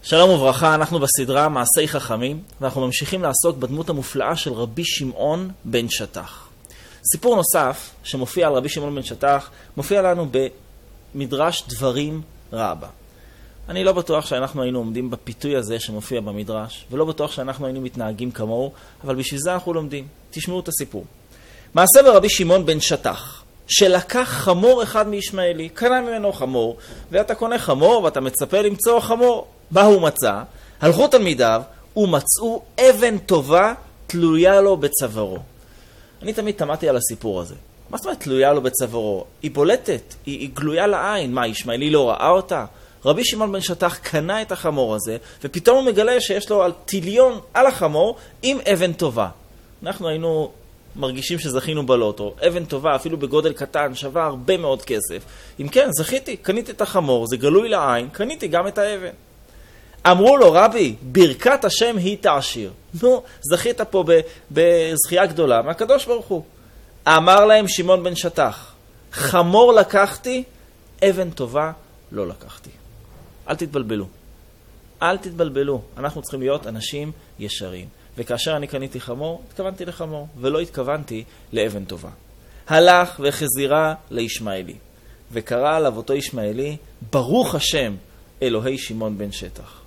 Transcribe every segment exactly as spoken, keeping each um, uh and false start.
שלום וברכה, אנחנו בסדרה מעשי חכמים, ואנחנו ממשיכים לעסוק בדמות המופלאה של רבי שמעון בן שטח. סיפור נוסף שמופיע על רבי שמעון בן שטח, מופיע לנו במדרש דברים רבה. אני לא בטוח שאנחנו היינו עומדים בפיתוי הזה שמופיע במדרש, ולא בטוח שאנחנו היינו מתנהגים כמוהו, אבל בשביל זה אנחנו לומדים. תשמעו את הסיפור. מעשה ברבי שמעון בן שטח, שלקח חמור אחד מישמעאלי, קנה ממנו חמור, ואתה קונה חמור ואתה מצפה למצוא חמור. מה הוא מצא? הלכו תלמידיו ומצאו אבן טובה תלויה לו בצווארו. אני תמיד תמדתי על הסיפור הזה. מה זאת אומרת תלויה לו בצווארו? היא בולטת, היא, היא גלויה לעין. מה, ישמעאלי לא ראה אותה? רבי שמעון בן שטח קנה את החמור הזה, ופתאום הוא מגלה שיש לו על טיליון על החמור עם אבן טובה. אנחנו היינו מרגישים שזכינו בלוטו. אבן טובה, אפילו בגודל קטן, שווה הרבה מאוד כסף. אם כן, זכיתי, קניתי את החמור, זה גלוי לעין, קניתי גם את האבן. אמרו לו, רבי, ברכת השם היא תעשיר. נו, זכית פה בזכייה גדולה מהקדוש ברוך הוא. אמר להם שמעון בן שטח, חמור לקחתי, אבן טובה לא לקחתי. אל תתבלבלו. אל תתבלבלו. אנחנו צריכים להיות אנשים ישרים. וכאשר אני קניתי חמור, התכוונתי לחמור, ולא התכוונתי לאבן טובה. הלך וחזירה לישמעאלי, וקרא עליו אותו ישמעאלי, ברוך השם אלוהי שמעון בן שטח.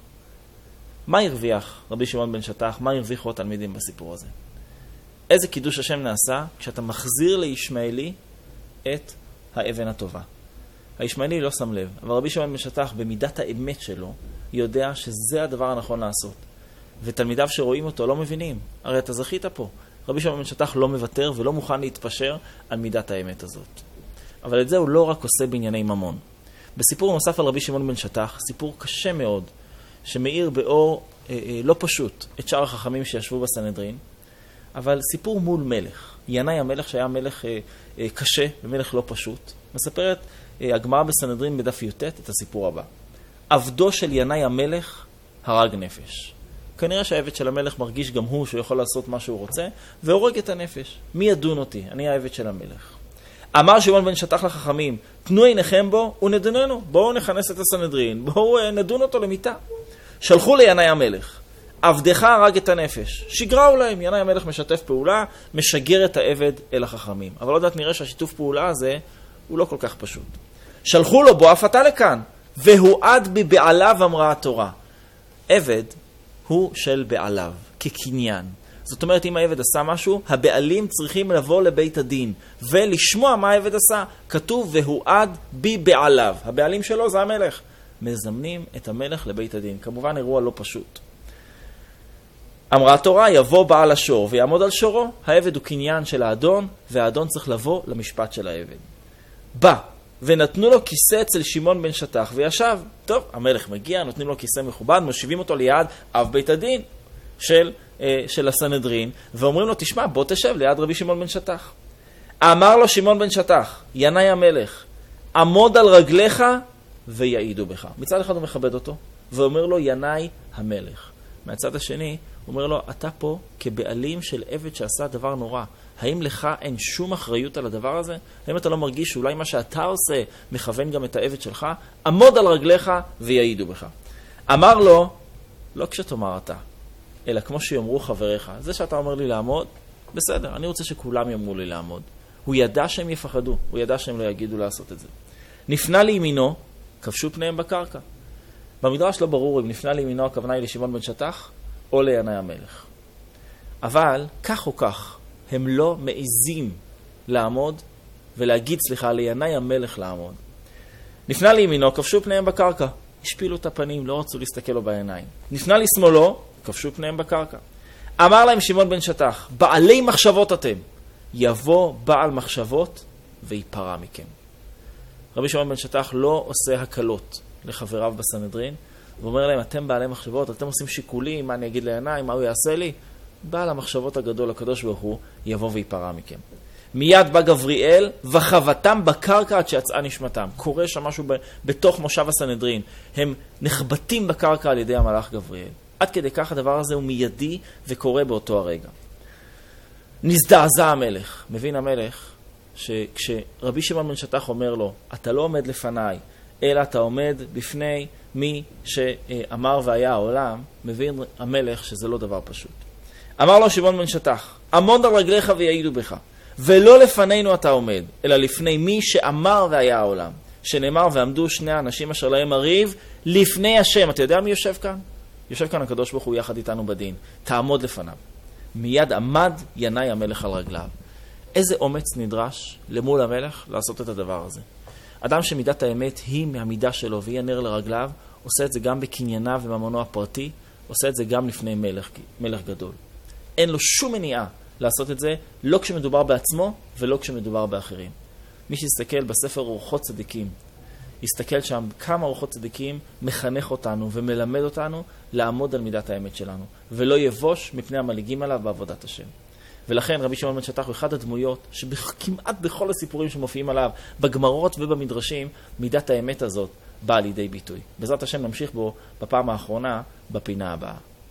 מה הרוויח רבי שמעון בן שטח? מה הרוויחו התלמידים בסיפור הזה? איזה קידוש השם נעשה כשאתה מחזיר לישמעאלי את האבן הטובה? הישמעאלי לא שם לב, אבל רבי שמעון בן שטח במידת האמת שלו יודע שזה הדבר הנכון לעשות. ותלמידיו שרואים אותו לא מבינים. הרי אתה זכית פה. רבי שמעון בן שטח לא מוותר ולא מוכן להתפשר על מידת האמת הזאת. אבל את זה הוא לא רק עושה בענייני ממון. בסיפור נוסף על רבי שמעון בן שטח, סיפור קשה מאוד, שמאיר באור אה, אה, לא פשוט את שאר החכמים שישבו בסנהדרין, אבל סיפור מול מלך. ינאי המלך שהיה מלך אה, אה, קשה ומלך לא פשוט. מספרת אה, הגמרא בסנהדרין בדף י"ט את הסיפור הבא. עבדו של ינאי המלך הרג נפש. כנראה שהעבד של המלך מרגיש גם הוא שהוא יכול לעשות מה שהוא רוצה, והורג את הנפש. מי ידון אותי? אני העבד של המלך. אמר שמעון בן שטח לחכמים, תנו עיניכם בו ונדוננו. בואו נכנס את הסנהדרין, בואו נדון אותו למיטה. שלחו לינאי המלך, עבדך הרג את הנפש. שגראו להם, ינאי המלך משתף פעולה, משגר את העבד אל החכמים. אבל עוד מעט נראה שהשיתוף פעולה הזה הוא לא כל כך פשוט. שלחו לו, בוא אף אתה לכאן, והועד בבעליו אמרה התורה. עבד הוא של בעליו, כקניין. זאת אומרת, אם העבד עשה משהו, הבעלים צריכים לבוא לבית הדין, ולשמוע מה העבד עשה. כתוב, והועד בבעליו. הבעלים שלו זה המלך. מזמנים את המלך לבית הדין. כמובן, אירוע לא פשוט. אמרה התורה, יבוא בעל השור ויעמוד על שורו. העבד הוא קניין של האדון, והאדון צריך לבוא למשפט של העבד. בא, ונתנו לו כיסא אצל שמעון בן שטח, וישב. טוב, המלך מגיע, נותנים לו כיסא מכובד, מושיבים אותו ליד אב בית הדין של, אה, של הסנהדרין, ואומרים לו, תשמע, בוא תשב ליד רבי שמעון בן שטח. אמר לו שמעון בן שטח, ינאי המלך, עמוד על רגליך ויעידו בך. מצד אחד הוא מכבד אותו, ואומר לו, ינאי המלך. מהצד השני, הוא אומר לו, אתה פה כבעלים של עבד שעשה דבר נורא. האם לך אין שום אחריות על הדבר הזה? האם אתה לא מרגיש שאולי מה שאתה עושה מכוון גם את העבד שלך? עמוד על רגליך ויעידו בך. אמר לו, לא כשתאמר אתה, אלא כמו שיאמרו חבריך. זה שאתה אומר לי לעמוד, בסדר, אני רוצה שכולם יאמרו לי לעמוד. הוא ידע שהם יפחדו, הוא ידע שהם לא יגידו לעשות את זה. נפנה לימינו, כבשו פניהם בקרקע. במדרש לא ברור אם נפנה לימינו הכוונה היא לשמעון בן שטח או לינאי המלך. אבל כך או כך, הם לא מעיזים לעמוד ולהגיד, סליחה, לינאי המלך לעמוד. נפנה לימינו, כבשו פניהם בקרקע. השפילו את הפנים, לא רצו להסתכל לו בעיניים. נפנה לשמאלו, כבשו פניהם בקרקע. אמר להם שמעון בן שטח, בעלי מחשבות אתם. יבוא בעל מחשבות ויפרע מכם. רבי שמעון בן שטח לא עושה הקלות לחבריו בסנהדרין, ואומר להם, אתם בעלי מחשבות, אתם עושים שיקולים, מה אני אגיד לינאי, מה הוא יעשה לי? בעל המחשבות הגדול, הקדוש ברוך הוא, יבוא ויפרע מכם. מיד בא גבריאל, וחבטם בקרקע עד שיצאה נשמתם. קורה שם משהו ב- בתוך מושב הסנהדרין. הם נחבטים בקרקע על ידי המלאך גבריאל. עד כדי כך הדבר הזה הוא מיידי וקורה באותו הרגע. נזדעזע המלך. מבין המלך שכשרבי שמעון בן שטח אומר לו, אתה לא עומד לפניי, אלא אתה עומד בפני מי שאמר והיה העולם, מבין המלך שזה לא דבר פשוט. אמר לו שמעון בן שטח, עמוד על רגליך ויעידו בך, ולא לפנינו אתה עומד, אלא לפני מי שאמר והיה העולם, שנאמר ועמדו שני האנשים אשר להם הריב לפני השם. אתה יודע מי יושב כאן? יושב כאן הקדוש ברוך הוא יחד איתנו בדין. תעמוד לפניו. מיד עמד ינאי המלך על רגליו. איזה אומץ נדרש למול המלך לעשות את הדבר הזה. אדם שמידת האמת היא מהמידה שלו והיא הנר לרגליו, עושה את זה גם בקנייניו וממונו הפרטי, עושה את זה גם לפני מלך, מלך גדול. אין לו שום מניעה לעשות את זה, לא כשמדובר בעצמו ולא כשמדובר באחרים. מי שיסתכל בספר אורחות צדיקים, יסתכל שם כמה אורחות צדיקים מחנך אותנו ומלמד אותנו לעמוד על מידת האמת שלנו, ולא יבוש מפני המליגים עליו בעבודת השם. ולכן רבי שמעון בן שטח הוא אחד הדמויות שכמעט בכל הסיפורים שמופיעים עליו, בגמרות ובמדרשים, מידת האמת הזאת באה לידי ביטוי. בעזרת השם נמשיך בו בפעם האחרונה בפינה הבאה.